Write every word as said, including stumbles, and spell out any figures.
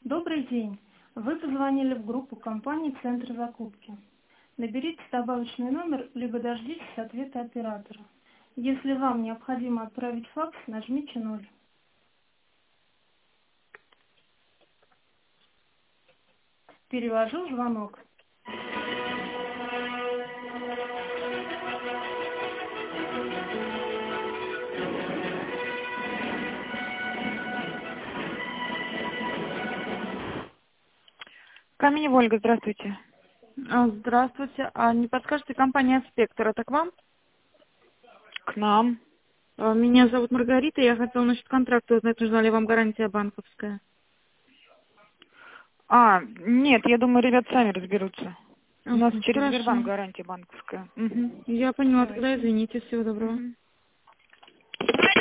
Добрый день. Вы позвонили в группу компании «Центр закупки». Наберите добавочный номер, либо дождитесь ответа оператора. Если вам необходимо отправить факс, нажмите ноль. Перевожу звонок. Каменева Ольга, здравствуйте. А, Здравствуйте. А не подскажете, компания «Спектр» это к вам? К нам. А, Меня зовут Маргарита, я хотела насчет контракта узнать, нужна ли вам гарантия банковская. А, нет, я думаю, ребят сами разберутся. У нас Ага, через Сбербанк хорошо. гарантия банковская. Угу. Я поняла, тогда Давайте. извините, всего доброго. Угу.